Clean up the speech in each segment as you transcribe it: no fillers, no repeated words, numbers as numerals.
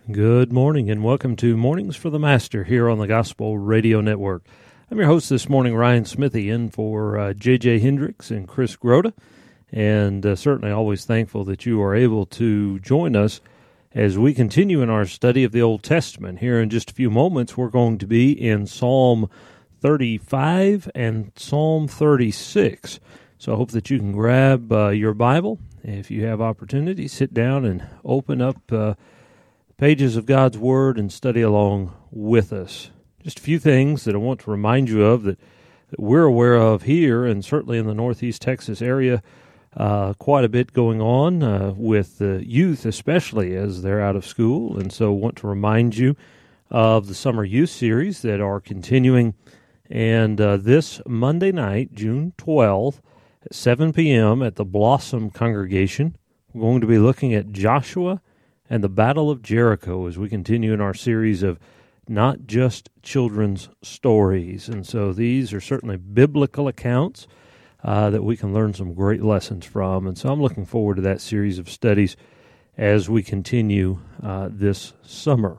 Good morning and welcome to Mornings for the Master here on the Gospel Radio Network. I'm your host this morning, Ryan Smithy, in for J.J. Hendricks and Chris Groda, and certainly always thankful that you are able to join us as we continue in our study of the Old Testament. Here in just a few moments, we're going to be in Psalm 35 and Psalm 36. So I hope that you can grab your Bible. If you have opportunity, sit down and open up pages of God's Word and study along with us. Just a few things that I want to remind you of that we're aware of here, and certainly in the Northeast Texas area, quite a bit going on with the youth, especially as they're out of school. And so I want to remind you of the Summer Youth Series that are continuing. And this Monday night, June 12th, at 7 p.m. at the Blossom Congregation, we're going to be looking at Joshua and the Battle of Jericho as we continue in our series of not just children's stories. And so these are certainly biblical accounts that we can learn some great lessons from. And so I'm looking forward to that series of studies as we continue this summer.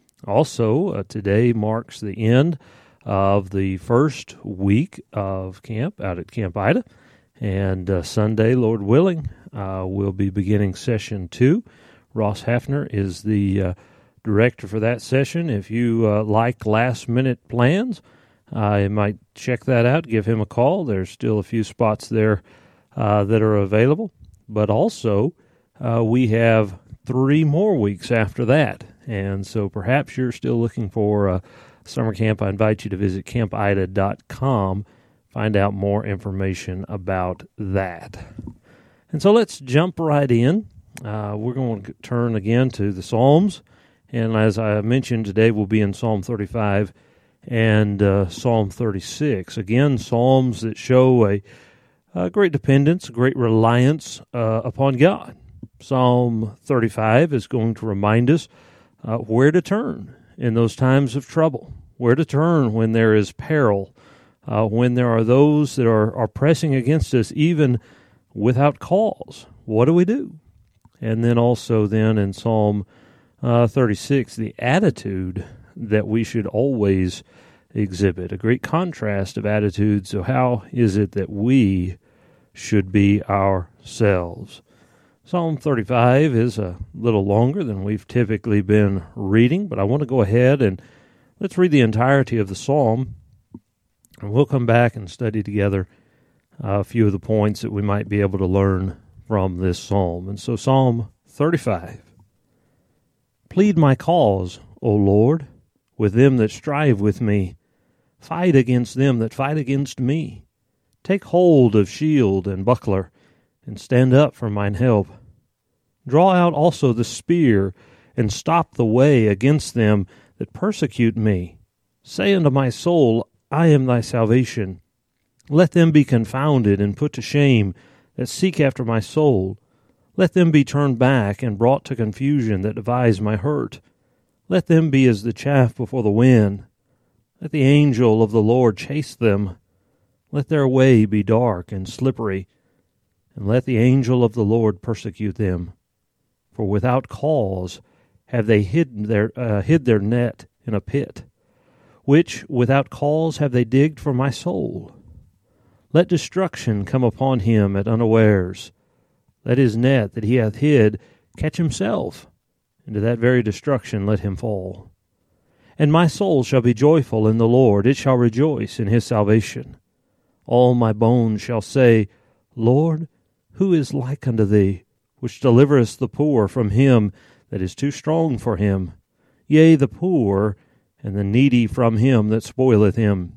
Also, today marks the end of the first week of camp out at Camp Ida. And Sunday, Lord willing, we'll be beginning session 2. Ross Hafner is the director for that session. If you like last-minute plans, you might check that out, give him a call. There's still a few spots there that are available. But also, we have 3 more weeks after that. And so perhaps you're still looking for summer camp. I invite you to visit campida.com, find out more information about that. And so let's jump right in. We're going to turn again to the Psalms, and as I mentioned, today we'll be in Psalm 35 and Psalm 36. Again, Psalms that show a great dependence, a great reliance upon God. Psalm 35 is going to remind us where to turn in those times of trouble, where to turn when there is peril, when there are those that are pressing against us even without cause. What do we do? And then also then in Psalm 36, the attitude that we should always exhibit, a great contrast of attitudes. So how is it that we should be ourselves? Psalm 35 is a little longer than we've typically been reading, but I want to go ahead and let's read the entirety of the psalm, and we'll come back and study together a few of the points that we might be able to learn from this psalm. And so Psalm 35. Plead my cause, O Lord, with them that strive with me. Fight against them that fight against me. Take hold of shield and buckler, and stand up for mine help. Draw out also the spear, and stop the way against them that persecute me. Say unto my soul, I am thy salvation. Let them be confounded and put to shame that seek after my soul. Let them be turned back and brought to confusion that devise my hurt. Let them be as the chaff before the wind. Let the angel of the Lord chase them. Let their way be dark and slippery, and let the angel of the Lord persecute them. For without cause have they hid their net in a pit, which without cause have they digged for my soul. Let destruction come upon him at unawares. Let his net that he hath hid catch himself. Into that very destruction let him fall. And my soul shall be joyful in the Lord. It shall rejoice in his salvation. All my bones shall say, Lord, who is like unto thee, which delivereth the poor from him that is too strong for him? Yea, the poor and the needy from him that spoileth him.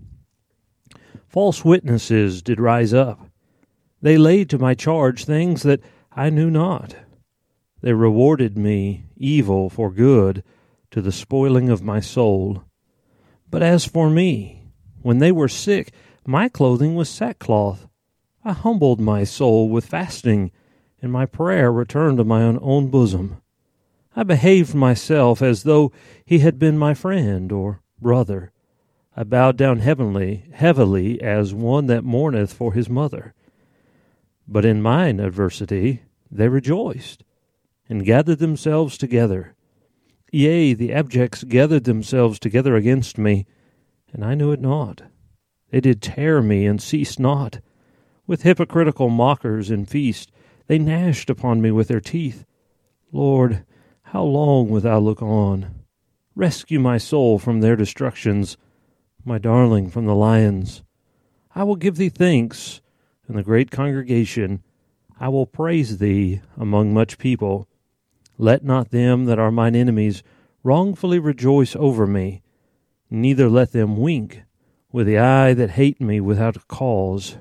False witnesses did rise up. They laid to my charge things that I knew not. They rewarded me evil for good, to the spoiling of my soul. But as for me, when they were sick, my clothing was sackcloth. I humbled my soul with fasting, and my prayer returned to my own bosom. I behaved myself as though he had been my friend or brother. I bowed down heavily as one that mourneth for his mother. But in mine adversity they rejoiced, and gathered themselves together. Yea, the abjects gathered themselves together against me, and I knew it not. They did tear me, and ceased not. With hypocritical mockers in feast, they gnashed upon me with their teeth. Lord, how long wilt thou look on? Rescue my soul from their destructions, my darling from the lions. I will give thee thanks in the great congregation. I will praise thee among much people. Let not them that are mine enemies wrongfully rejoice over me, neither let them wink with the eye that hate me without a cause.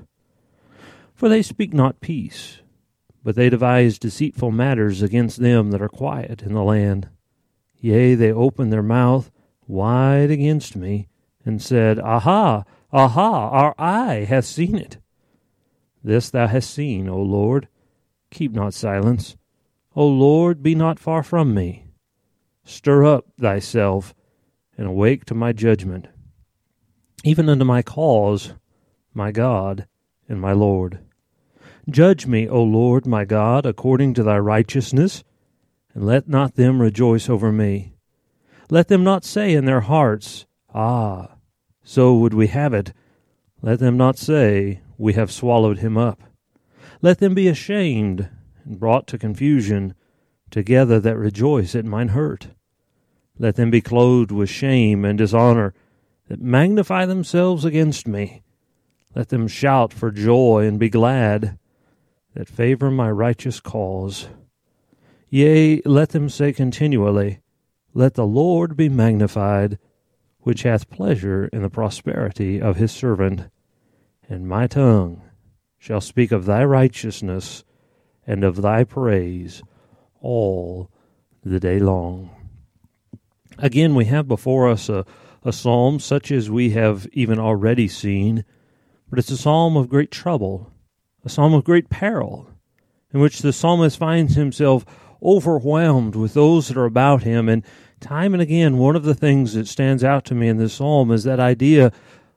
For they speak not peace, but they devise deceitful matters against them that are quiet in the land. Yea, they opened their mouth wide against me, and said, Aha, aha, our eye hath seen it. This thou hast seen, O Lord. Keep not silence. O Lord, be not far from me. Stir up thyself, and awake to my judgment, even unto my cause, my God and my Lord. Judge me, O Lord, my God, according to thy righteousness, and let not them rejoice over me. Let them not say in their hearts, Ah, so would we have it. Let them not say, We have swallowed him up. Let them be ashamed and brought to confusion, together that rejoice at mine hurt. Let them be clothed with shame and dishonor, that magnify themselves against me. Let them shout for joy and be glad, that favor my righteous cause. Yea, let them say continually, Let the Lord be magnified, which hath pleasure in the prosperity of his servant. And my tongue shall speak of thy righteousness and of thy praise all the day long. Again, we have before us a psalm such as we have even already seen, but it's a psalm of great trouble, a psalm of great peril, in which the psalmist finds himself overwhelmed with those that are about him. And time and again, one of the things that stands out to me in this psalm is that idea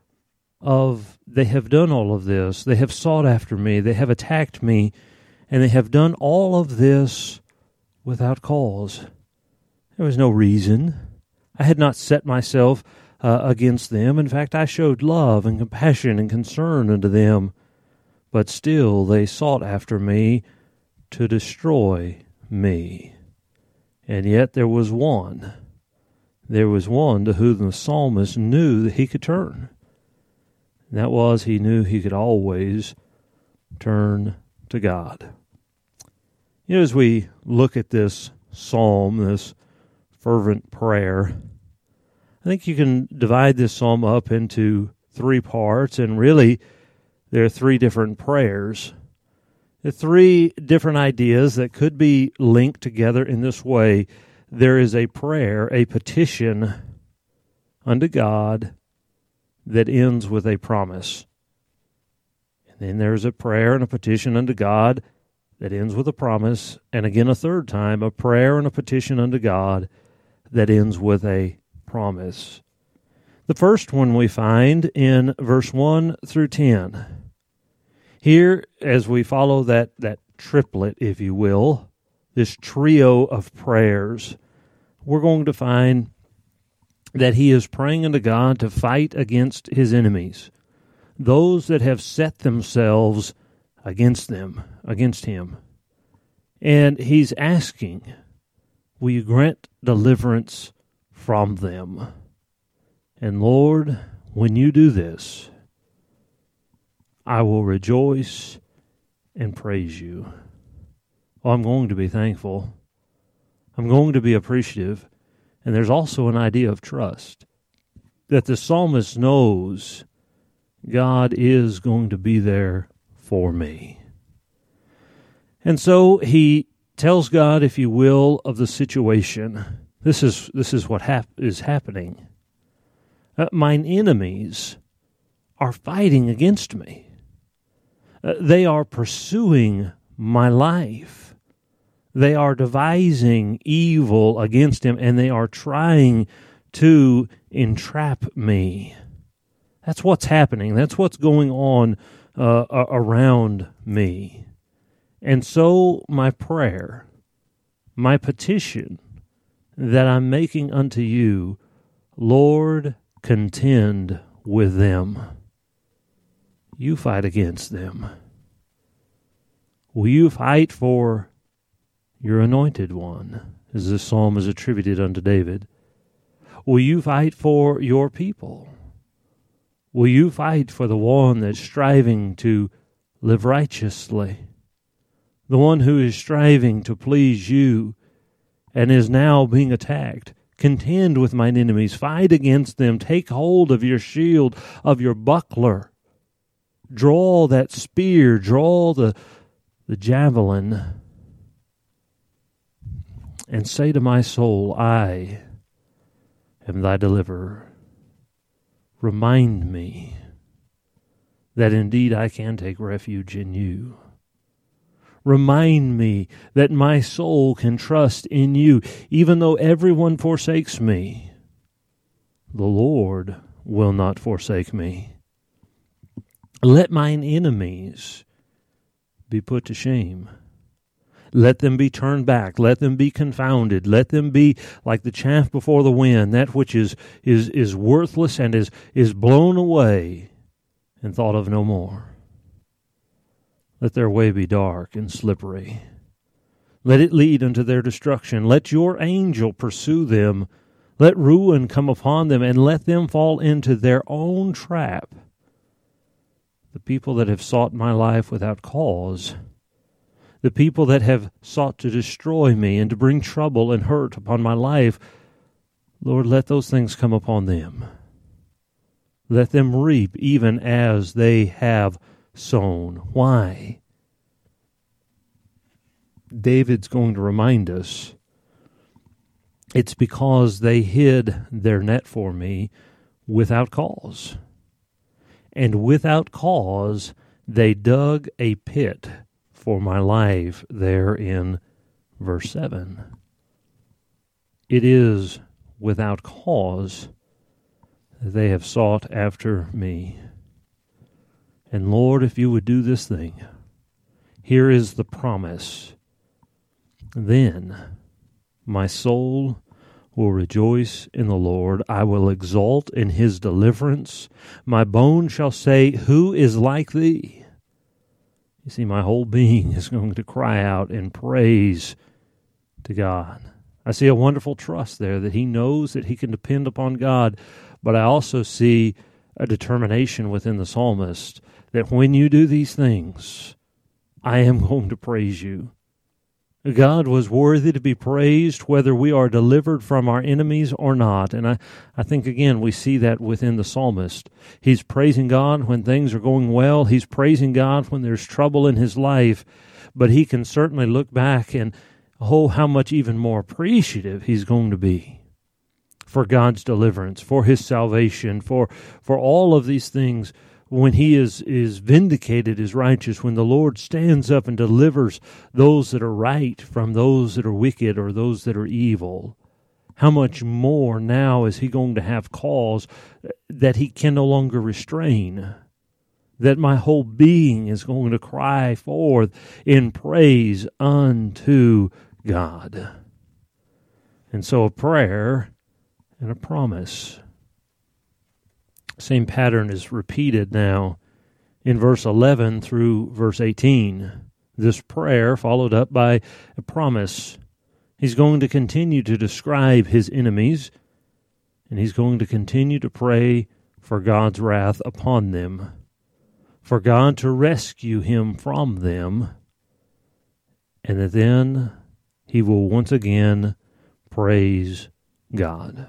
of they have done all of this, they have sought after me, they have attacked me, and they have done all of this without cause. There was no reason. I had not set myself against them. In fact, I showed love and compassion and concern unto them. But still they sought after me to destroy me. And yet there was one. There was one to whom the psalmist knew that he could turn. And that was, he knew he could always turn to God. You know, as we look at this psalm, this fervent prayer, I think you can divide this psalm up into three parts, and really there are three different prayers. There are three different ideas that could be linked together in this way. There is a prayer, a petition unto God that ends with a promise. And then there's a prayer and a petition unto God that ends with a promise, and again a third time, a prayer and a petition unto God that ends with a promise. The first one we find in verse 1 through 10. Here, as we follow that triplet, if you will, this trio of prayers, we're going to find that he is praying unto God to fight against his enemies, those that have set themselves against him. And he's asking, will you grant deliverance from them? And Lord, when you do this, I will rejoice and praise you. Oh, I'm going to be thankful. I'm going to be appreciative. And there's also an idea of trust, that the psalmist knows God is going to be there for me. And so he tells God, if you will, of the situation. This is what is happening. Mine enemies are fighting against me. They are pursuing my life. They are devising evil against him, and they are trying to entrap me. That's what's happening. That's what's going on around me. And so my prayer, my petition, that I'm making unto you, Lord, contend with them. You fight against them. Will you fight for your anointed one, as this psalm is attributed unto David? Will you fight for your people? Will you fight for the one that's striving to live righteously? The one who is striving to please you and is now being attacked? Contend with mine enemies. Fight against them. Take hold of your shield, of your buckler. Draw that spear. Draw the javelin. And say to my soul, I am thy deliverer. Remind me that indeed I can take refuge in you. Remind me that my soul can trust in you, even though everyone forsakes me. The Lord will not forsake me. Let mine enemies be put to shame. Let them be turned back. Let them be confounded. Let them be like the chaff before the wind, that which is worthless and is blown away and thought of no more. Let their way be dark and slippery. Let it lead unto their destruction. Let your angel pursue them. Let ruin come upon them, and let them fall into their own trap. The people that have sought my life without cause, the people that have sought to destroy me and to bring trouble and hurt upon my life, Lord, let those things come upon them. Let them reap even as they have sown. Why? David's going to remind us, it's because they hid their net for me without cause. And without cause, they dug a pit for my life there in verse 7. It is without cause that they have sought after me. And Lord, if you would do this thing, here is the promise. Then my soul will rejoice in the Lord. I will exult in his deliverance. My bones shall say, who is like thee? You see, my whole being is going to cry out in praise to God. I see a wonderful trust there that he knows that he can depend upon God, but I also see a determination within the psalmist that when you do these things, I am going to praise you. God was worthy to be praised whether we are delivered from our enemies or not. And I think, again, we see that within the psalmist. He's praising God when things are going well. He's praising God when there's trouble in his life. But he can certainly look back and, oh, how much even more appreciative he's going to be for God's deliverance, for his salvation, for all of these things. When he is vindicated as righteous, when the Lord stands up and delivers those that are right from those that are wicked or those that are evil, how much more now is he going to have cause that he can no longer restrain, that my whole being is going to cry forth in praise unto God. And so a prayer and a promise. Same pattern is repeated now in verse 11 through verse 18. This prayer followed up by a promise. He's going to continue to describe his enemies, and he's going to continue to pray for God's wrath upon them, for God to rescue him from them, and that then he will once again praise God.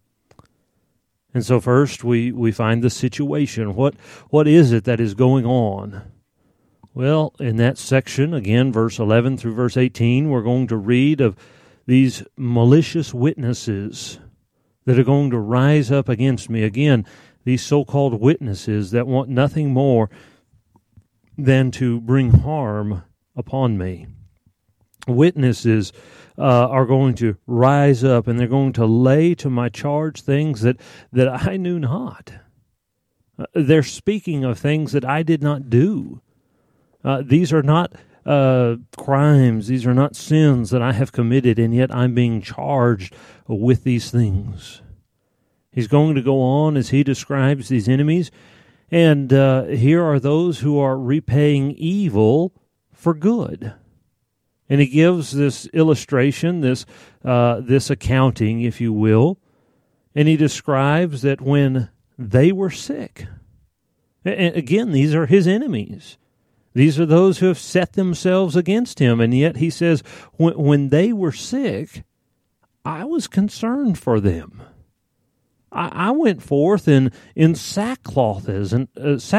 And so first we find the situation. What is it that is going on? Well, in that section, again, verse 11 through verse 18, we're going to read of these malicious witnesses that are going to rise up against me. Again, these so-called witnesses that want nothing more than to bring harm upon me. Witnesses are going to rise up and they're going to lay to my charge things that I knew not. They're speaking of things that I did not do. These are not crimes. These are not sins that I have committed, and yet I'm being charged with these things. He's going to go on as he describes these enemies, and here are those who are repaying evil for good. And he gives this illustration, this accounting, if you will, and he describes that when they were sick, and again, these are his enemies. These are those who have set themselves against him, and yet he says, when they were sick, I was concerned for them. I went forth in sackcloth, and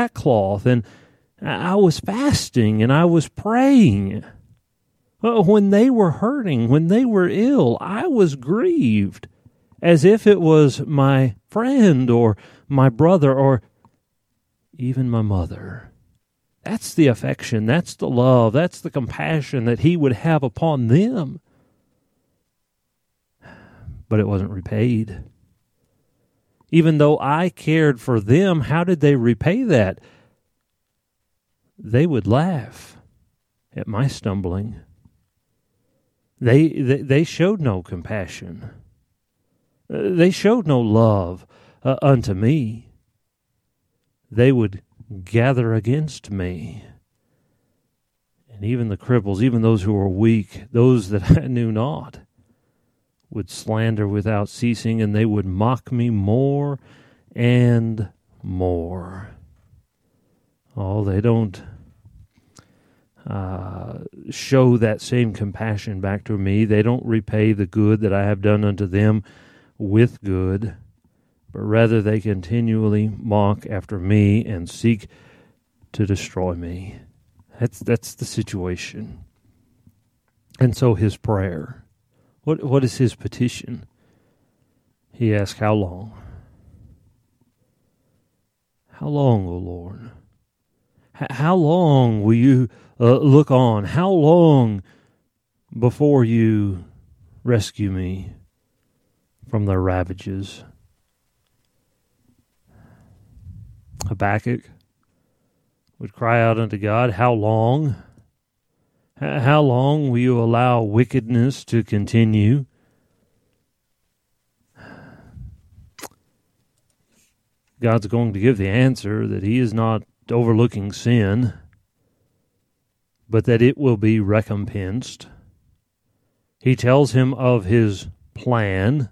I was fasting, and I was praying. When they were hurting, when they were ill, I was grieved, as if it was my friend or my brother or even my mother. That's the affection, that's the love, that's the compassion that he would have upon them. But it wasn't repaid. Even though I cared for them, how did they repay that? They would laugh at my stumbling. They showed no compassion. They showed no love unto me. They would gather against me. And even the cripples, even those who were weak, those that I knew not, would slander without ceasing, and they would mock me more and more. Oh, they don't show that same compassion back to me. They don't repay the good that I have done unto them with good, but rather they continually mock after me and seek to destroy me. That's the situation. And so his prayer, what is his petition? He asks, how long? How long, O Lord? How long will you look on? How long before you rescue me from their ravages? Habakkuk would cry out unto God, how long? How long will you allow wickedness to continue? God's going to give the answer that he is not overlooking sin, but that it will be recompensed. He tells him of his plan,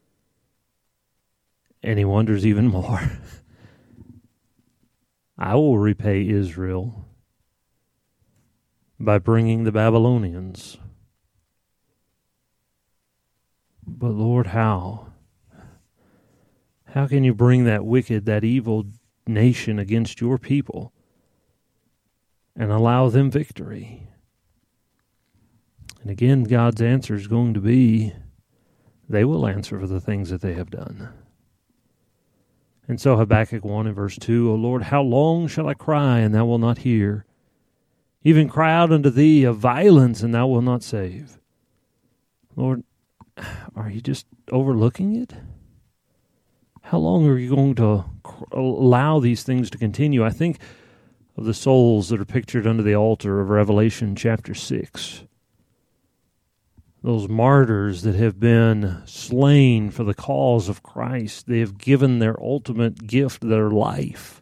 and he wonders even more. I will repay Israel by bringing the Babylonians. But Lord, how? How can you bring that wicked, that evil nation against your people and allow them victory? And again, God's answer is going to be, they will answer for the things that they have done. And so Habakkuk 1 and verse 2, O Lord, how long shall I cry, and thou wilt not hear? Even cry out unto thee of violence, and thou wilt not save. Lord, are you just overlooking it? How long are you going to allow these things to continue? I think of the souls that are pictured under the altar of Revelation chapter 6. Those martyrs that have been slain for the cause of Christ. They have given their ultimate gift, their life.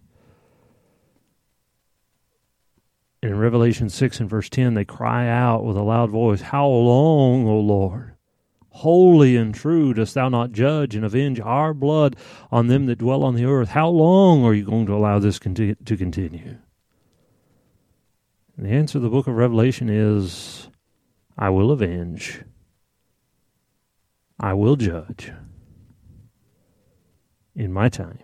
In Revelation 6 and verse 10, they cry out with a loud voice, how long, O Lord? Holy and true dost thou not judge and avenge our blood on them that dwell on the earth? How long are you going to allow this to continue? And the answer of the book of Revelation is, I will avenge. I will judge in my time.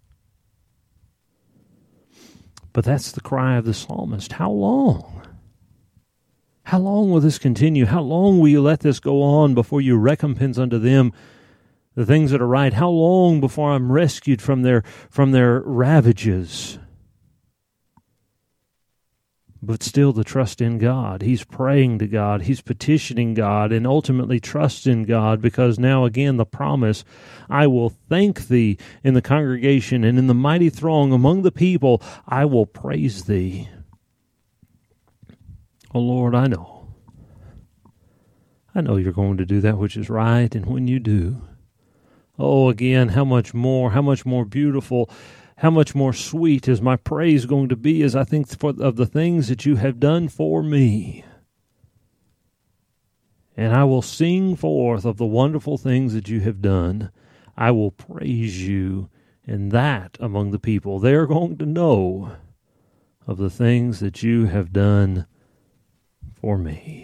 But that's the cry of the psalmist. How long? How long will this continue? How long will you let this go on before you recompense unto them the things that are right? How long before I'm rescued from their ravages? But still the trust in God. He's praying to God. He's petitioning God and ultimately trusts in God, because now again the promise, I will thank thee in the congregation and in the mighty throng among the people. I will praise thee. Oh Lord, I know. I know you're going to do that which is right, and when you do, oh, again, how much more beautiful, how much more sweet is my praise going to be as I think of the things that you have done for me. And I will sing forth of the wonderful things that you have done. I will praise you, and that among the people. They're going to know of the things that you have done for me.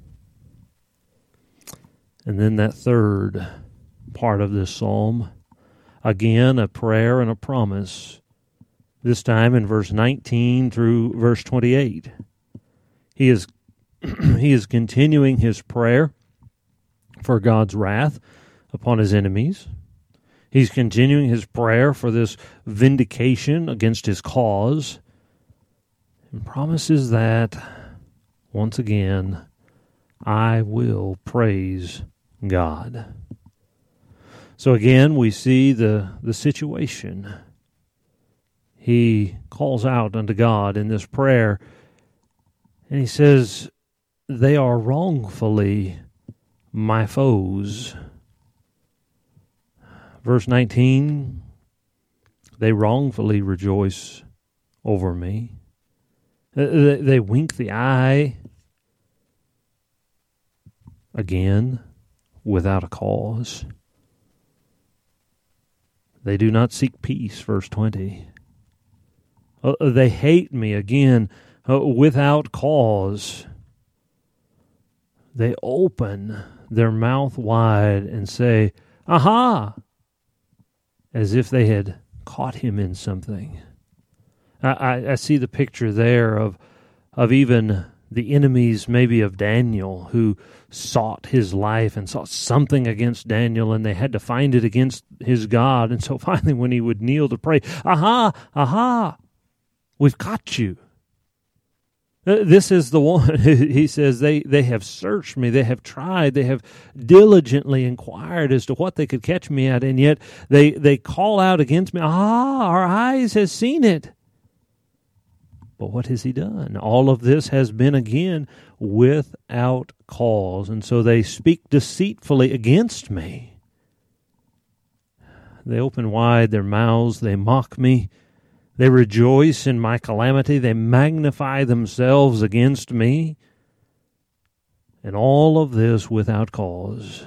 And then that third part of this psalm, again, a prayer and a promise, this time in verse 19 through verse 28. He is continuing his prayer for God's wrath upon his enemies. He's continuing his prayer for this vindication against his cause, and promises that, once again, I will praise God. So again, we see the situation. He calls out unto God in this prayer, and he says, they are wrongfully my foes. Verse 19, they wrongfully rejoice over me. They wink the eye, again, without a cause. They do not seek peace, verse 20. They hate me, again, without cause. They open their mouth wide and say, aha, as if they had caught him in something. I see the picture there of even the enemies maybe of Daniel who sought his life and sought something against Daniel, and they had to find it against his God. And so finally when he would kneel to pray, aha, we've caught you. This is the one. He says they have searched me, they have tried, they have diligently inquired as to what they could catch me at, and yet they call out against me, our eyes has seen it. But what has he done? All of this has been, again, without cause. And so they speak deceitfully against me. They open wide their mouths. They mock me. They rejoice in my calamity. They magnify themselves against me. And all of this without cause.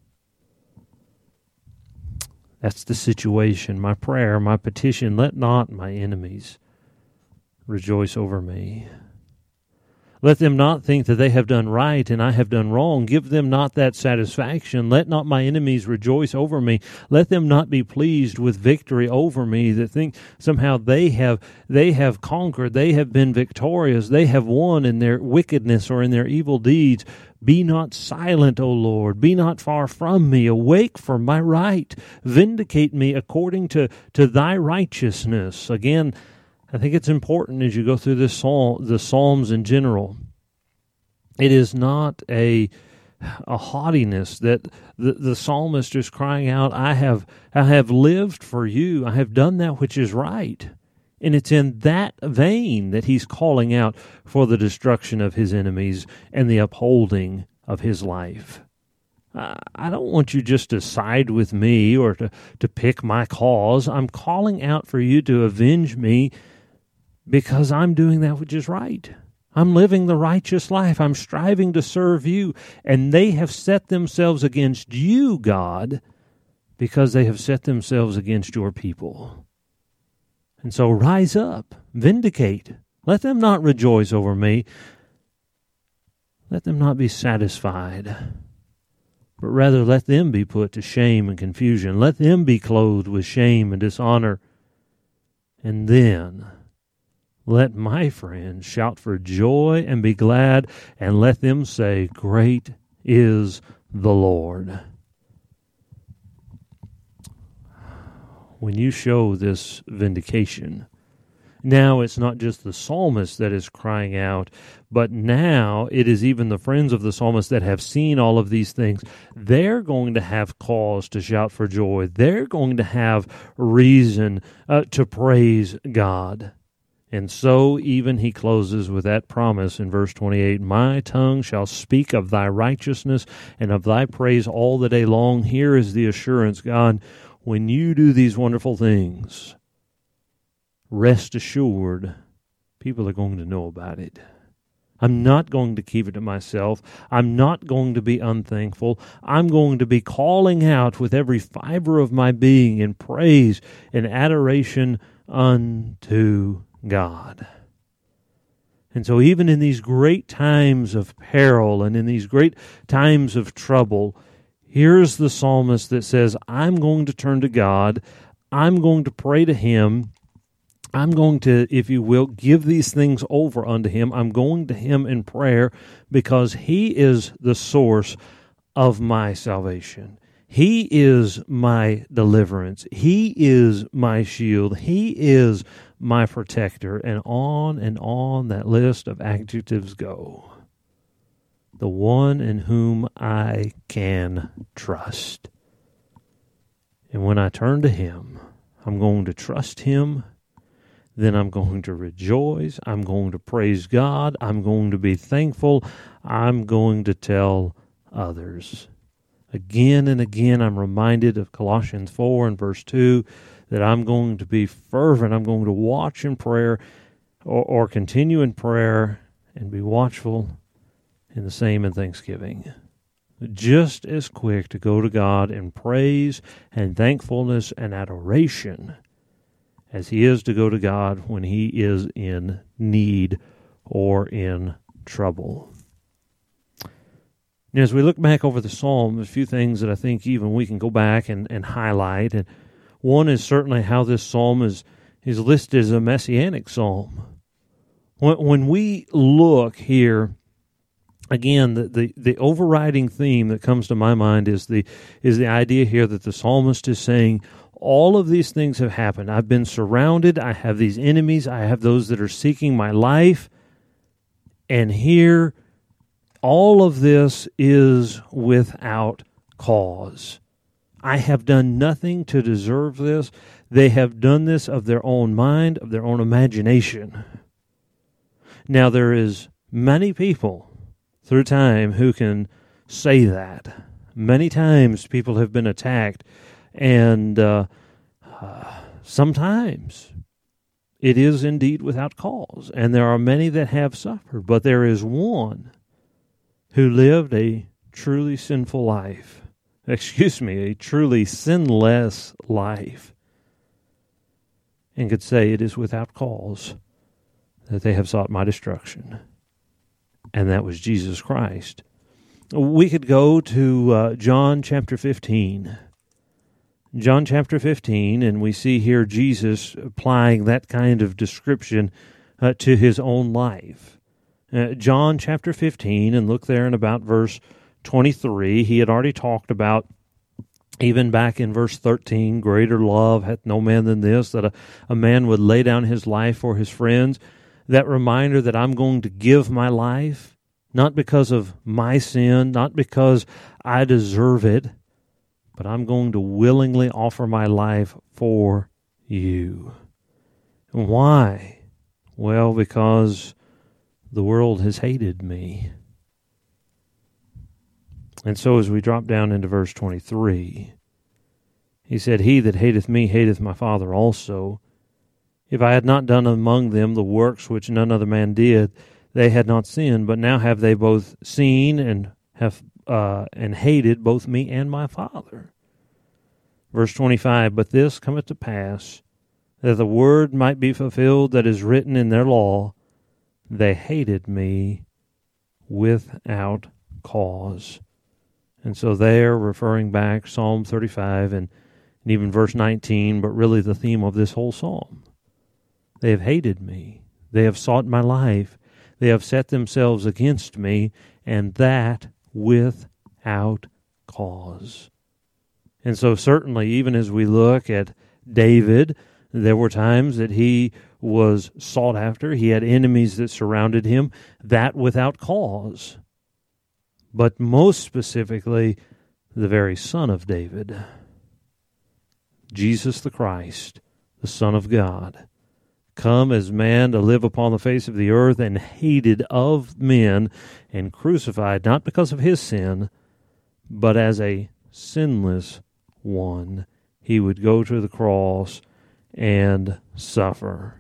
That's the situation. My prayer, my petition, let not my enemies rejoice over me. Let them not think that they have done right and I have done wrong. Give them not that satisfaction. Let not my enemies rejoice over me. Let them not be pleased with victory over me, that think somehow they have conquered, they have been victorious, they have won in their wickedness or in their evil deeds. Be not silent, O Lord. Be not far from me. Awake for my right. Vindicate me according to thy righteousness. Again, I think it's important as you go through this the Psalms in general. It is not a haughtiness that the psalmist is crying out, I have lived for you. I have done that which is right. And it's in that vein that he's calling out for the destruction of his enemies and the upholding of his life. I don't want you just to side with me or to pick my cause. I'm calling out for you to avenge me, because I'm doing that which is right. I'm living the righteous life. I'm striving to serve you. And they have set themselves against you, God, because they have set themselves against your people. And so rise up, vindicate. Let them not rejoice over me. Let them not be satisfied, but rather let them be put to shame and confusion. Let them be clothed with shame and dishonor. And then let my friends shout for joy and be glad, and let them say, great is the Lord. When you show this vindication, now it's not just the psalmist that is crying out, but now it is even the friends of the psalmist that have seen all of these things. They're going to have cause to shout for joy. They're going to have reason to praise God. And so even he closes with that promise in verse 28, my tongue shall speak of thy righteousness and of thy praise all the day long. Here is the assurance, God, when you do these wonderful things, rest assured, people are going to know about it. I'm not going to keep it to myself. I'm not going to be unthankful. I'm going to be calling out with every fiber of my being in praise and adoration unto God. And so even in these great times of peril and in these great times of trouble, here's the psalmist that says, I'm going to turn to God. I'm going to pray to Him. I'm going to, if you will, give these things over unto Him. I'm going to Him in prayer because He is the source of my salvation. He is my deliverance. He is my shield. He is my protector. And on that list of adjectives go. The one in whom I can trust. And when I turn to Him, I'm going to trust Him. Then I'm going to rejoice. I'm going to praise God. I'm going to be thankful. I'm going to tell others. Again and again, I'm reminded of Colossians 4 and verse 2 that I'm going to be fervent. I'm going to watch in prayer or continue in prayer and be watchful in the same in thanksgiving. Just as quick to go to God in praise and thankfulness and adoration as he is to go to God when he is in need or in trouble. And as we look back over the psalm, there's a few things that I think even we can go back and highlight. And one is certainly how this psalm is listed as a messianic psalm. When we look here, again, the overriding theme that comes to my mind is the idea here that the psalmist is saying, all of these things have happened. I've been surrounded. I have these enemies. I have those that are seeking my life. And here, all of this is without cause. I have done nothing to deserve this. They have done this of their own mind, of their own imagination. Now, there is many people through time who can say that. Many times people have been attacked, and sometimes it is indeed without cause, and there are many that have suffered, but there is one who lived a truly sinful life. A truly sinless life, and could say it is without cause that they have sought my destruction. And that was Jesus Christ. We could go to John chapter 15. John chapter 15, and we see here Jesus applying that kind of description to his own life. John chapter 15, and look there in about verse 23. He had already talked about, even back in verse 13, greater love hath no man than this, that a man would lay down his life for his friends. That reminder that I'm going to give my life, not because of my sin, not because I deserve it, but I'm going to willingly offer my life for you. And why? Well, because the world has hated me. And so as we drop down into verse 23, he said, he that hateth me hateth my Father also. If I had not done among them the works which none other man did, they had not sinned, but now have they both seen and have and hated both me and my Father. Verse 25, but this cometh to pass, that the word might be fulfilled that is written in their law, they hated me without cause. And so there, referring back Psalm 35 and even verse 19, but really the theme of this whole psalm. They have hated me. They have sought my life. They have set themselves against me, and that without cause. And so certainly, even as we look at David, there were times that he was sought after. He had enemies that surrounded him, that without cause. But most specifically, the very Son of David, Jesus the Christ, the Son of God, come as man to live upon the face of the earth, and hated of men, and crucified, not because of his sin, but as a sinless one, he would go to the cross and suffer.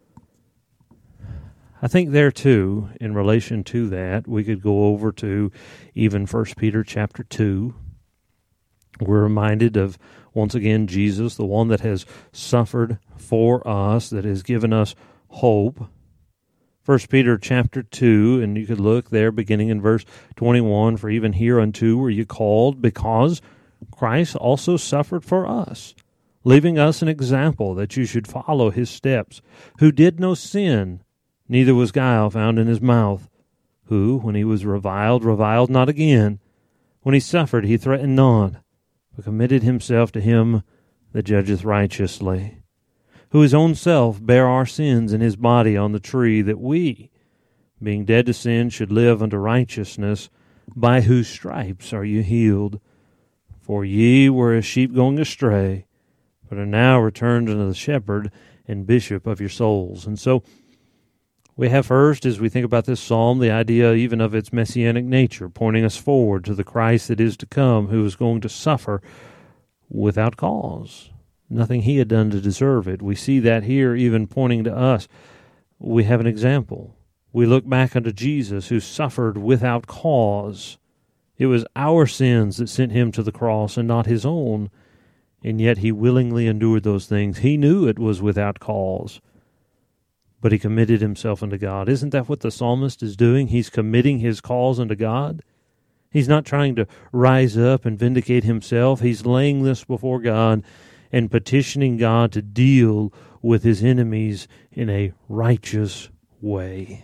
I think there too, in relation to that, we could go over to even 1 Peter chapter 2. We're reminded of, once again, Jesus, the one that has suffered for us, that has given us hope. 1 Peter chapter 2, and you could look there beginning in verse 21, for even hereunto were you called, because Christ also suffered for us, leaving us an example that you should follow his steps, who did no sin, neither was guile found in his mouth, who, when he was reviled not again. When he suffered, he threatened not, but committed himself to him that judgeth righteously, who his own self bare our sins in his body on the tree, that we, being dead to sin, should live unto righteousness, by whose stripes are you healed. For ye were as sheep going astray, but are now returned unto the shepherd and bishop of your souls. And so we have first, as we think about this psalm, the idea even of its messianic nature, pointing us forward to the Christ that is to come, who is going to suffer without cause. Nothing he had done to deserve it. We see that here even pointing to us. We have an example. We look back unto Jesus, who suffered without cause. It was our sins that sent him to the cross and not his own, and yet he willingly endured those things. He knew it was without cause, but he committed himself unto God. Isn't that what the psalmist is doing? He's committing his cause unto God. He's not trying to rise up and vindicate himself. He's laying this before God and petitioning God to deal with his enemies in a righteous way.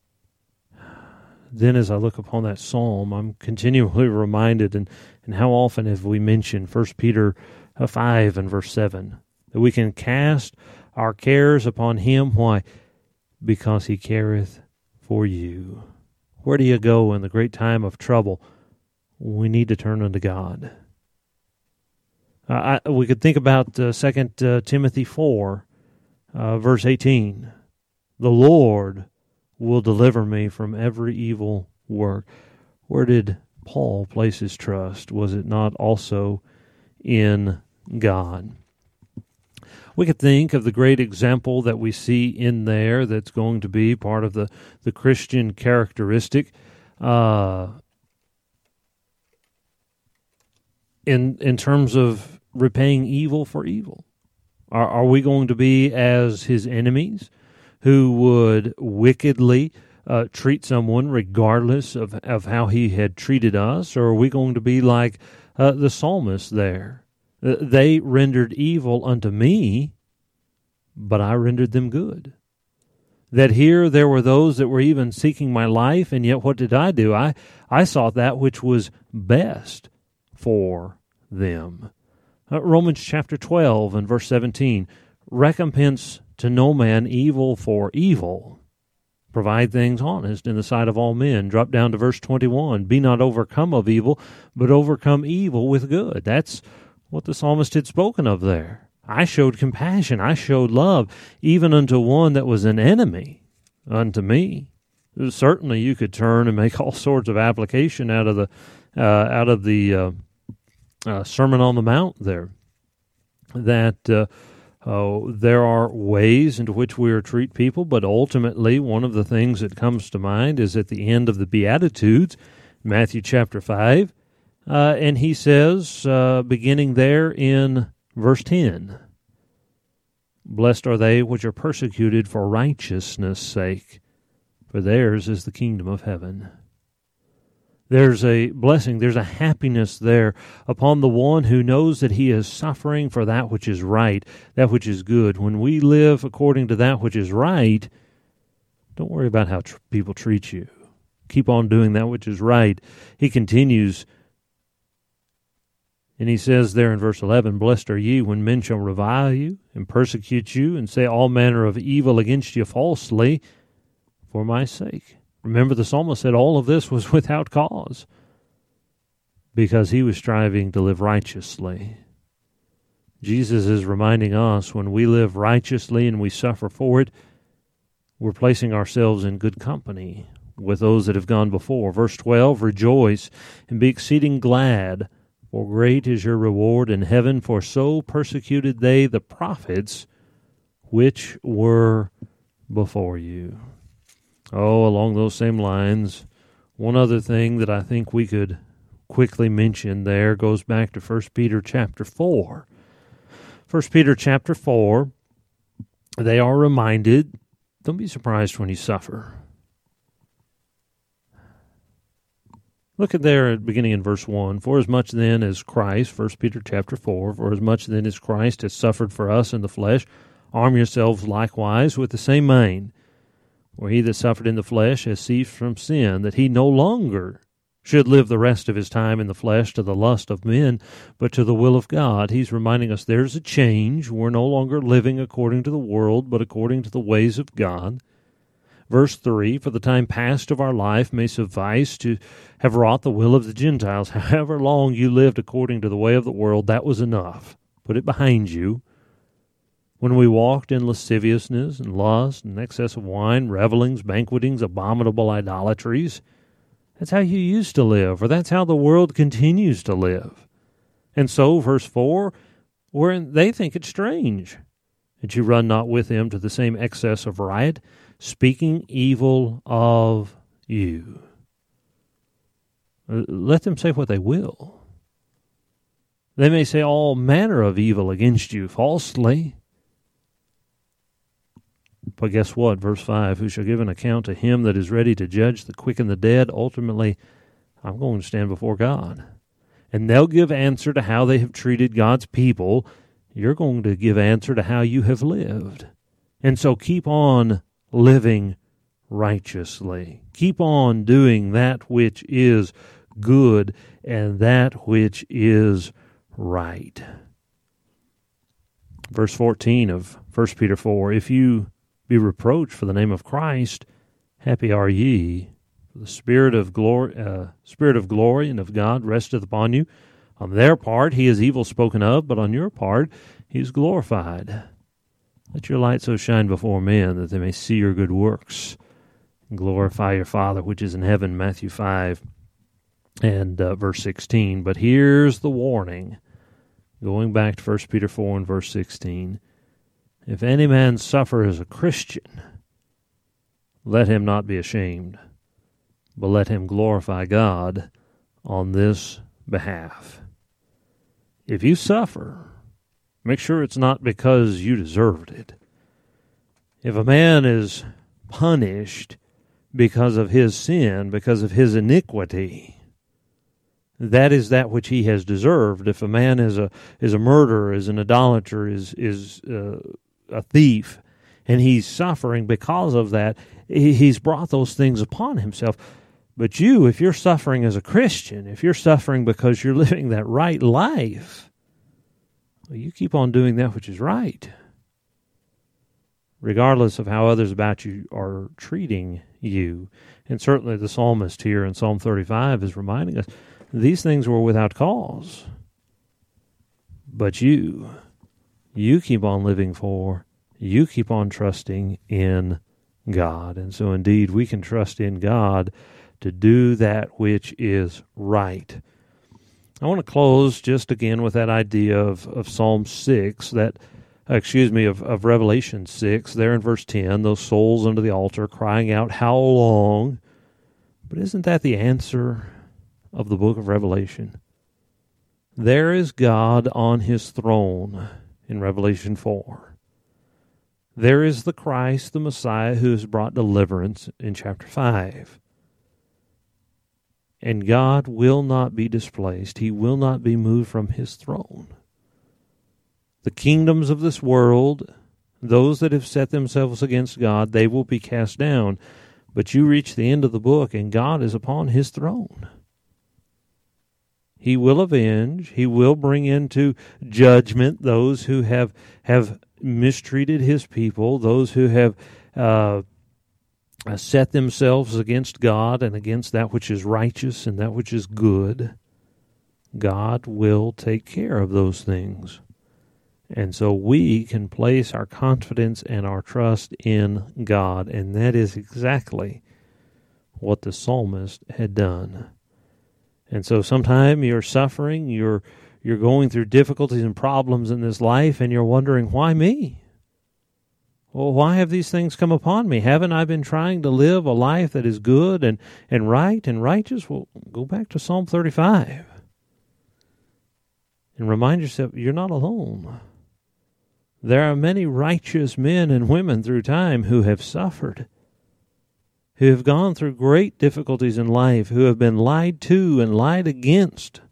Then as I look upon that psalm, I'm continually reminded, and how often have we mentioned 1 Peter 5 and verse 7, that we can cast our cares upon him. Why? Because he careth for you. Where do you go in the great time of trouble? We need to turn unto God. We could think about 2 Timothy 4, verse 18. The Lord will deliver me from every evil work. Where did Paul place his trust? Was it not also in God? We could think of the great example that we see in there that's going to be part of the Christian characteristic in terms of repaying evil for evil. Are we going to be as his enemies who would wickedly treat someone regardless of how he had treated us? Or are we going to be like the psalmist there? They rendered evil unto me, but I rendered them good. That here there were those that were even seeking my life, and yet what did I do? I sought that which was best for them. Romans chapter 12 and verse 17, recompense to no man evil for evil. Provide things honest in the sight of all men. Drop down to verse 21, be not overcome of evil, but overcome evil with good. That's what the psalmist had spoken of there. I showed compassion, I showed love, even unto one that was an enemy unto me. Certainly you could turn and make all sorts of application out of the Sermon on the Mount there, that there are ways into which we are to treat people, but ultimately one of the things that comes to mind is at the end of the Beatitudes, Matthew chapter 5, and he says, beginning there in verse 10, blessed are they which are persecuted for righteousness' sake, for theirs is the kingdom of heaven. There's a blessing, there's a happiness there upon the one who knows that he is suffering for that which is right, that which is good. When we live according to that which is right, don't worry about how people treat you. Keep on doing that which is right. He continues, and he says there in verse 11, blessed are ye when men shall revile you and persecute you and say all manner of evil against you falsely for my sake. Remember, the psalmist said all of this was without cause because he was striving to live righteously. Jesus is reminding us when we live righteously and we suffer for it, we're placing ourselves in good company with those that have gone before. Verse 12, rejoice and be exceeding glad, for great is your reward in heaven, for so persecuted they the prophets which were before you. Oh, along those same lines, one other thing that I think we could quickly mention there goes back to 1 Peter chapter 4. 1 Peter chapter 4, they are reminded, don't be surprised when you suffer. Look at there at beginning in verse 1. For as much then as Christ, 1 Peter chapter 4, for as much then as Christ has suffered for us in the flesh, arm yourselves likewise with the same mind. For he that suffered in the flesh has ceased from sin, that he no longer should live the rest of his time in the flesh to the lust of men, but to the will of God. He's reminding us there's a change. We're no longer living according to the world, but according to the ways of God. Verse 3, for the time past of our life may suffice to have wrought the will of the Gentiles. However long you lived according to the way of the world, that was enough. Put it behind you. When we walked in lasciviousness and lust and excess of wine, revelings, banquetings, abominable idolatries, that's how you used to live, or that's how the world continues to live. And so, verse 4, wherein they think it strange that you run not with them to the same excess of riot, speaking evil of you. Let them say what they will. They may say all manner of evil against you falsely. But guess what? Verse 5, who shall give an account to him that is ready to judge the quick and the dead? Ultimately, I'm going to stand before God. And they'll give answer to how they have treated God's people. You're going to give answer to how you have lived. And so keep on living righteously. Keep on doing that which is good and that which is right. Verse 14 of 1 Peter 4, if you be reproached for the name of Christ, happy are ye. The Spirit of glory and of God resteth upon you. On their part he is evil spoken of, but on your part he is glorified. Let your light so shine before men that they may see your good works and glorify your Father which is in heaven. Matthew 5 and verse 16. But here's the warning, going back to 1 Peter 4 and verse 16. If any man suffer as a Christian, let him not be ashamed, but let him glorify God on this behalf. If you suffer, make sure it's not because you deserved it. If a man is punished because of his sin, because of his iniquity, that is that which he has deserved. If a man is a murderer, is an idolater, is a thief, and he's suffering because of that, he's brought those things upon himself. But you, if you're suffering as a Christian, if you're suffering because you're living that right life, well, you keep on doing that which is right, regardless of how others about you are treating you. And certainly the psalmist here in Psalm 35 is reminding us these things were without cause. But you keep on living for, you keep on trusting in God. And so indeed we can trust in God to do that which is right. I want to close just again with that idea of Psalm 6, of Revelation 6, there in verse 10, those souls under the altar crying out, how long? But isn't that the answer of the book of Revelation? There is God on his throne in Revelation 4. There is the Christ, the Messiah, who has brought deliverance in chapter 5. And God will not be displaced. He will not be moved from his throne. The kingdoms of this world, those that have set themselves against God, they will be cast down. But you reach the end of the book, and God is upon his throne. He will avenge. He will bring into judgment those who have mistreated his people, those who have set themselves against God and against that which is righteous and that which is good. God will take care of those things. And so we can place our confidence and our trust in God, and that is exactly what the psalmist had done. And so sometime you're suffering, you're going through difficulties and problems in this life, and you're wondering, why me? Well, why have these things come upon me? Haven't I been trying to live a life that is good and right and righteous? Well, go back to Psalm 35 and remind yourself you're not alone. There are many righteous men and women through time who have suffered, who have gone through great difficulties in life, who have been lied to and lied against.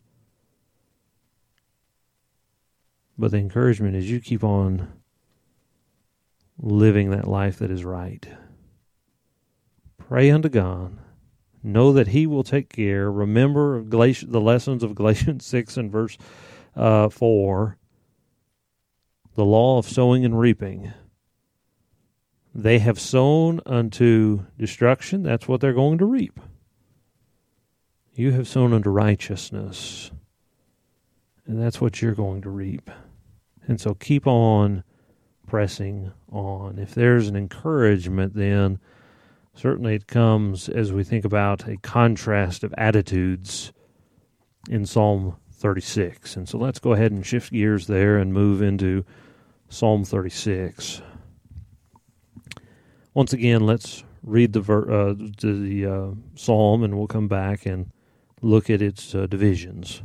But the encouragement is you keep on living that life that is right. Pray unto God. Know that He will take care. Remember the lessons of Galatians 6 and verse 4. The law of sowing and reaping. They have sown unto destruction. That's what they're going to reap. You have sown unto righteousness. And that's what you're going to reap. And so keep on pressing on. If there's an encouragement, then certainly it comes as we think about a contrast of attitudes in Psalm 36. And so let's go ahead and shift gears there and move into Psalm 36. Once again, let's read the psalm, and we'll come back and look at its divisions.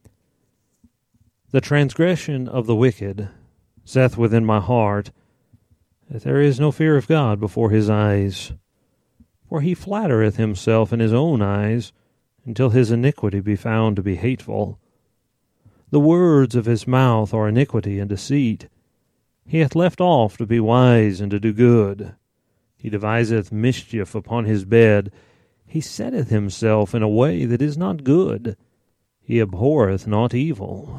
The transgression of the wicked saith within my heart, that there is no fear of God before his eyes. For he flattereth himself in his own eyes, until his iniquity be found to be hateful. The words of his mouth are iniquity and deceit. He hath left off to be wise and to do good. He deviseth mischief upon his bed. He setteth himself in a way that is not good. He abhorreth not evil.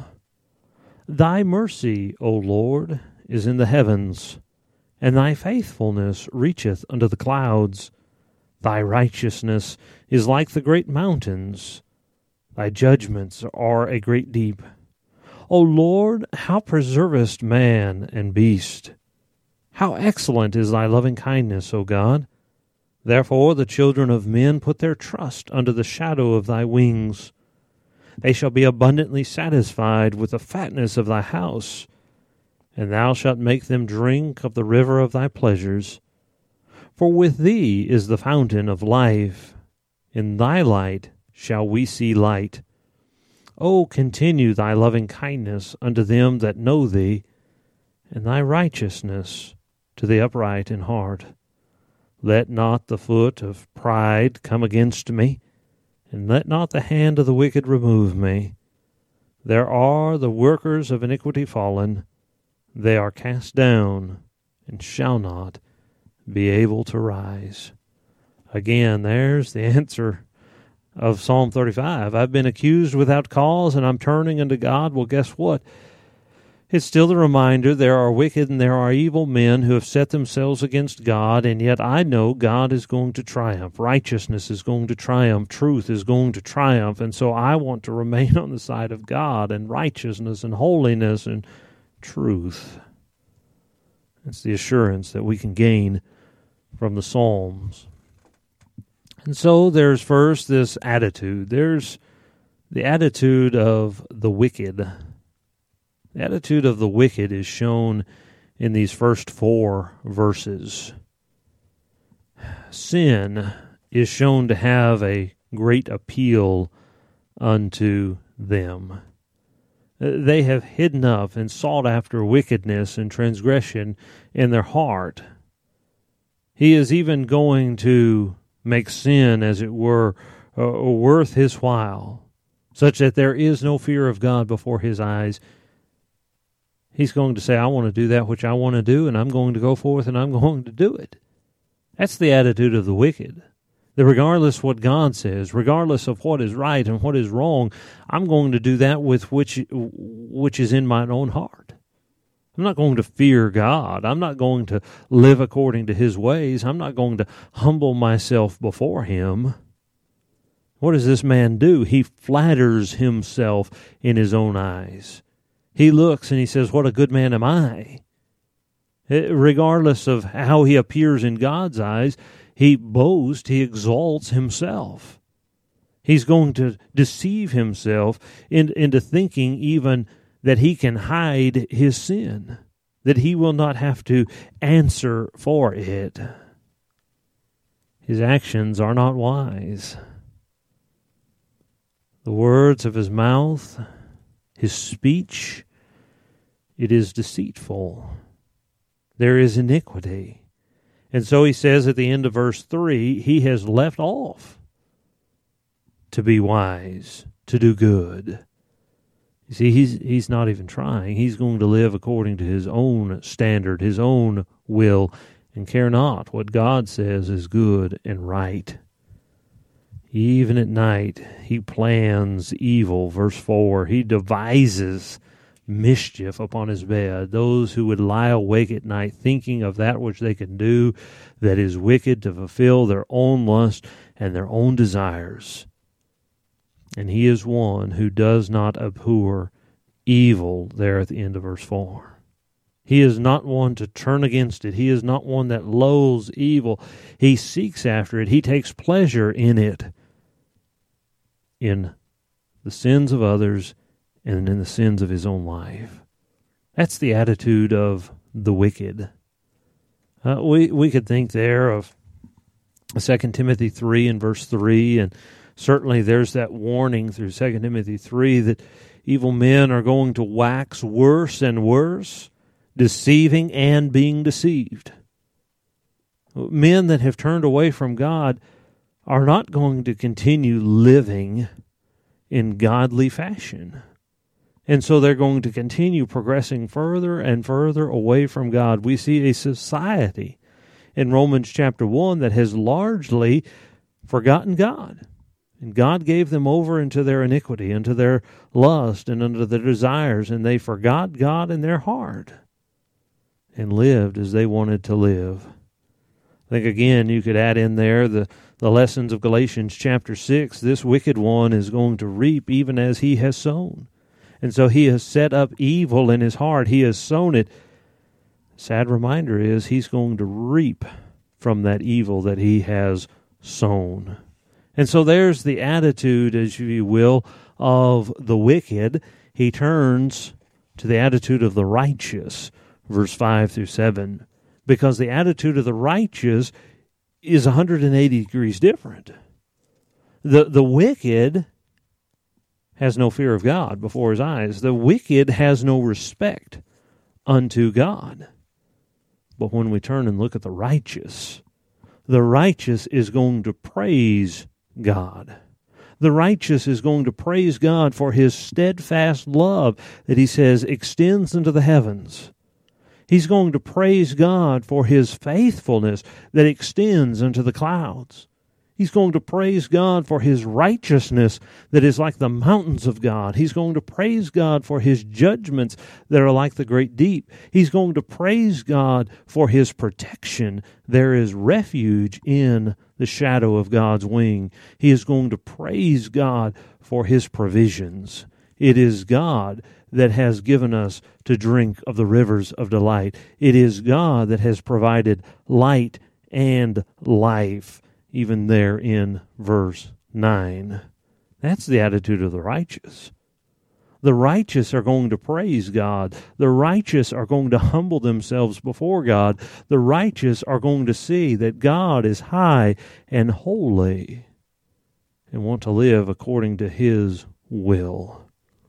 Thy mercy, O Lord, is in the heavens, and thy faithfulness reacheth unto the clouds. Thy righteousness is like the great mountains. Thy judgments are a great deep. O Lord, how preservest man and beast! How excellent is thy loving kindness, O God! Therefore the children of men put their trust under the shadow of thy wings. They shall be abundantly satisfied with the fatness of thy house, and thou shalt make them drink of the river of thy pleasures. For with thee is the fountain of life. In thy light shall we see light. O continue thy loving kindness unto them that know thee, and thy righteousness to the upright in heart. Let not the foot of pride come against me, and let not the hand of the wicked remove me. There are the workers of iniquity fallen. They are cast down, and shall not be able to rise. Again, there's the answer of Psalm 35. I've been accused without cause, and I'm turning unto God. Well, guess what? It's still the reminder there are wicked and there are evil men who have set themselves against God, and yet I know God is going to triumph. Righteousness is going to triumph. Truth is going to triumph. And so I want to remain on the side of God and righteousness and holiness and truth. It's the assurance that we can gain from the Psalms. And so there's first this attitude. There's the attitude of the wicked. The attitude of the wicked is shown in these first 4 verses. Sin is shown to have a great appeal unto them. They have hidden up and sought after wickedness and transgression in their heart. He is even going to make sin, as it were, worth his while, such that there is no fear of God before his eyes. He's going to say, I want to do that which I want to do, and I'm going to go forth and I'm going to do it. That's the attitude of the wicked. That regardless of what God says, regardless of what is right and what is wrong, I'm going to do that with which is in my own heart. I'm not going to fear God. I'm not going to live according to his ways. I'm not going to humble myself before him. What does this man do? He flatters himself in his own eyes. He looks and he says, what a good man am I. Regardless of how he appears in God's eyes, he boasts, he exalts himself. He's going to deceive himself into thinking even that he can hide his sin, that he will not have to answer for it. His actions are not wise. The words of his mouth, his speech, it is deceitful. There is iniquity. And so he says at the end of verse 3, he has left off to be wise, to do good. You see, he's not even trying. He's going to live according to his own standard, his own will, and care not what God says is good and right. Even at night, he plans evil. Verse 4, he devises mischief upon his bed. Those who would lie awake at night thinking of that which they can do that is wicked to fulfill their own lust and their own desires. And he is one who does not abhor evil there at the end of verse 4. He is not one to turn against it. He is not one that loathes evil. He seeks after it. He takes pleasure in it, in the sins of others and in the sins of his own life. That's the attitude of the wicked. We could think there of 2 Timothy 3 and verse 3, and certainly there's that warning through 2 Timothy 3 that evil men are going to wax worse and worse, deceiving and being deceived. Men that have turned away from God are not going to continue living in godly fashion. And so they're going to continue progressing further and further away from God. We see a society in Romans chapter 1 that has largely forgotten God. And God gave them over into their iniquity, into their lust, and into their desires, and they forgot God in their heart and lived as they wanted to live. I think, again, you could add in there the lessons of Galatians chapter 6. This wicked one is going to reap even as he has sown. And so he has set up evil in his heart. He has sown it. Sad reminder is he's going to reap from that evil that he has sown. And so there's the attitude, as you will, of the wicked. He turns to the attitude of the righteous, verse 5 through 7, because the attitude of the righteous is 180 degrees different. The wicked has no fear of God before his eyes. The wicked has no respect unto God. But when we turn and look at the righteous is going to praise God. The righteous is going to praise God for his steadfast love that he says extends into the heavens. He's going to praise God for his faithfulness that extends into the clouds. He's going to praise God for his righteousness that is like the mountains of God. He's going to praise God for his judgments that are like the great deep. He's going to praise God for his protection. There is refuge in the shadow of God's wing. He is going to praise God for his provisions. It is God that has given us to drink of the rivers of delight. It is God that has provided light and life. Even there in verse 9. That's the attitude of the righteous. The righteous are going to praise God. The righteous are going to humble themselves before God. The righteous are going to see that God is high and holy and want to live according to his will.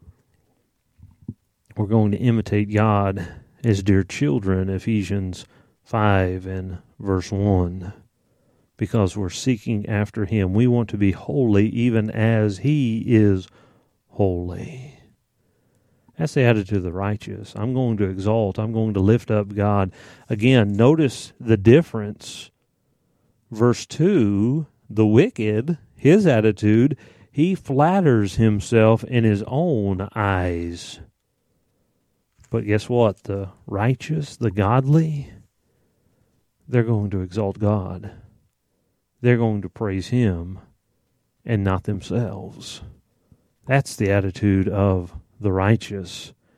We're going to imitate God as dear children, Ephesians 5 and verse 1. Because we're seeking after him. We want to be holy even as he is holy. That's the attitude of the righteous. I'm going to exalt. I'm going to lift up God. Again, notice the difference. Verse 2, the wicked, his attitude, he flatters himself in his own eyes. But guess what? The righteous, the godly, they're going to exalt God. They're going to praise him and not themselves. That's the attitude of the righteous.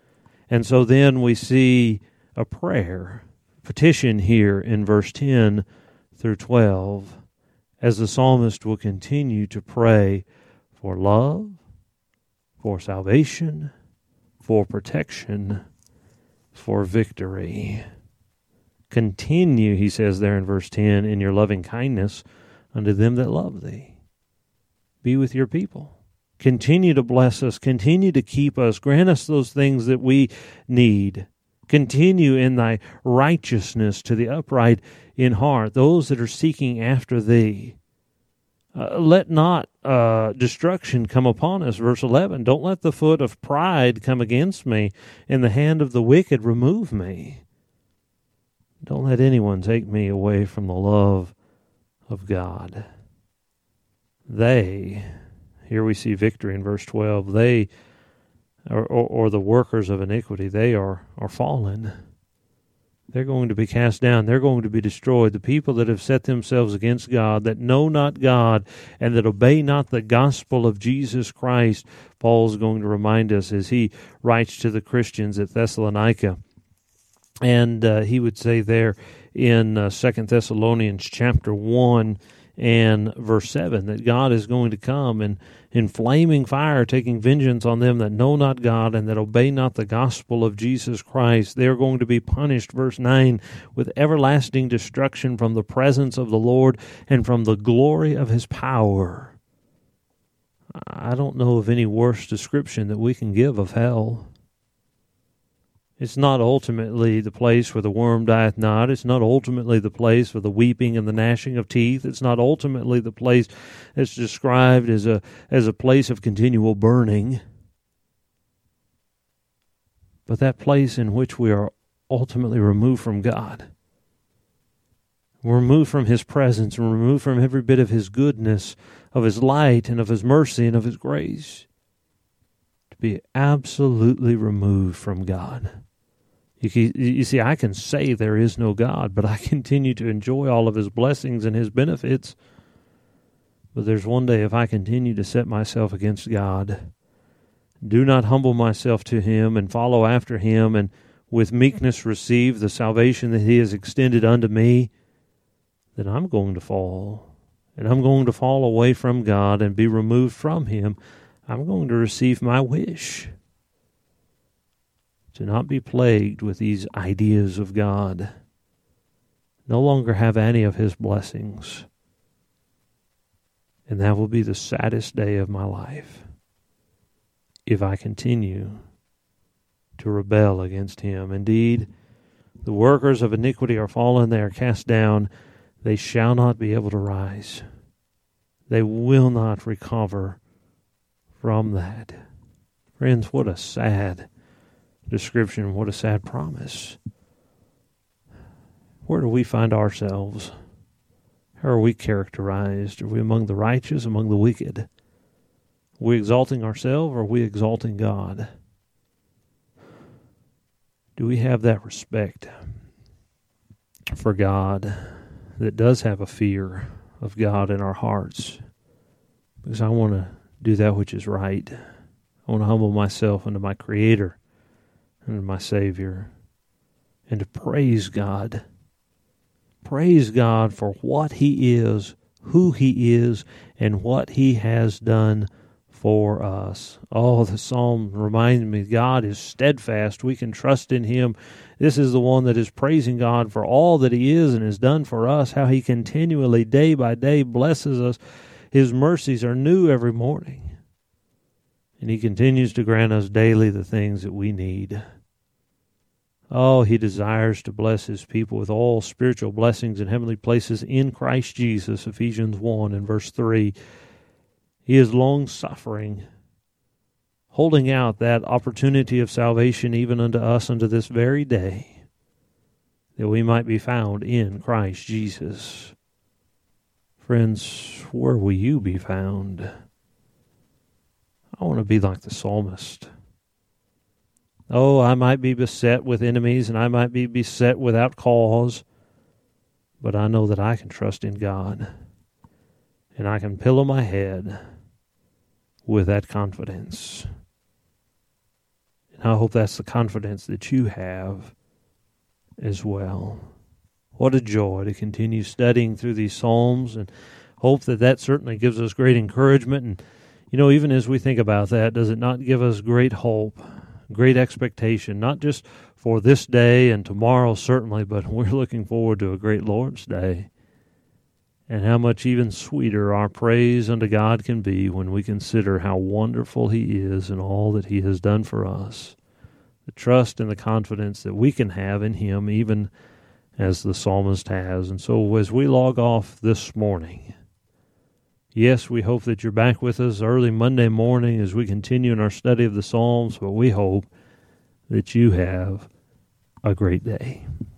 And so then we see a prayer, petition here in verse 10 through 12, as the psalmist will continue to pray for love, for salvation, for protection, for victory. Continue, he says there in verse 10, in your loving kindness unto them that love thee. Be with your people. Continue to bless us. Continue to keep us. Grant us those things that we need. Continue in thy righteousness to the upright in heart, those that are seeking after thee. Let not destruction come upon us. Verse 11, don't let the foot of pride come against me, and the hand of the wicked remove me. Don't let anyone take me away from the love of God. They, here we see victory in verse 12, they, or the workers of iniquity, they are fallen. They're going to be cast down. They're going to be destroyed. The people that have set themselves against God, that know not God, and that obey not the gospel of Jesus Christ, Paul's going to remind us as he writes to the Christians at Thessalonica. And he would say there in 2 Thessalonians chapter 1 and verse 7 that God is going to come and in flaming fire, taking vengeance on them that know not God and that obey not the gospel of Jesus Christ. They are going to be punished, verse 9, with everlasting destruction from the presence of the Lord and from the glory of his power. I don't know of any worse description that we can give of hell. It's not ultimately the place where the worm dieth not. It's not ultimately the place for the weeping and the gnashing of teeth. It's not ultimately the place that's described as a place of continual burning. But that place in which we are ultimately removed from God. We're removed from his presence and removed from every bit of his goodness, of his light and of his mercy and of his grace. To be absolutely removed from God. You see, I can say there is no God, but I continue to enjoy all of his blessings and his benefits. But there's one day if I continue to set myself against God, do not humble myself to him and follow after him and with meekness receive the salvation that he has extended unto me, then I'm going to fall. And I'm going to fall away from God and be removed from him. I'm going to receive my wish. To not be plagued with these ideas of God. No longer have any of his blessings. And that will be the saddest day of my life. If I continue to rebel against him. Indeed, the workers of iniquity are fallen, they are cast down. They shall not be able to rise. They will not recover from that. Friends, what a sad description, what a sad promise. Where do we find ourselves? How are we characterized? Are we among the righteous, among the wicked? Are we exalting ourselves, or are we exalting God? Do we have that respect for God that does have a fear of God in our hearts? Because I want to do that which is right. I want to humble myself unto my Creator and my Savior, and to praise God. Praise God for what he is, who he is, and what he has done for us. Oh, the psalm reminds me, God is steadfast. We can trust in him. This is the one that is praising God for all that he is and has done for us, how he continually, day by day, blesses us. His mercies are new every morning. And he continues to grant us daily the things that we need. Oh, he desires to bless his people with all spiritual blessings in heavenly places in Christ Jesus, Ephesians 1 and verse 3. He is long-suffering, holding out that opportunity of salvation even unto us unto this very day, that we might be found in Christ Jesus. Friends, where will you be found? I want to be like the psalmist. Oh, I might be beset with enemies and I might be beset without cause, but I know that I can trust in God and I can pillow my head with that confidence. And I hope that's the confidence that you have as well. What a joy to continue studying through these Psalms, and hope that certainly gives us great encouragement. And, even as we think about that, does it not give us great hope, great expectation, not just for this day and tomorrow, certainly, but we're looking forward to a great Lord's Day. And how much even sweeter our praise unto God can be when we consider how wonderful He is and all that He has done for us. The trust and the confidence that we can have in Him, even as the psalmist has. And so as we log off this morning, yes, we hope that you're back with us early Monday morning as we continue in our study of the Psalms, but we hope that you have a great day.